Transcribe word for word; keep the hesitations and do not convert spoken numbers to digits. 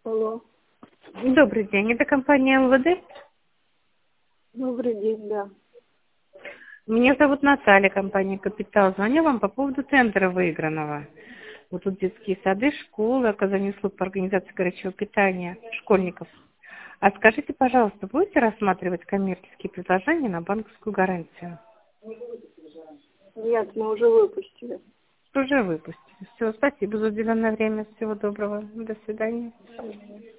Алло. Добрый день, это компания МВД. Добрый день, да. Меня зовут Наталья, компания «Капитал». Звоню вам по поводу тендера выигранного. Вот тут детские сады, школы, оказание услуг по организации горячего питания школьников. А скажите, пожалуйста, будете рассматривать коммерческие предложения на банковскую гарантию? Нет, мы уже выпустили. Уже выпустили. Все, спасибо за уделенное время. Всего доброго. До свидания.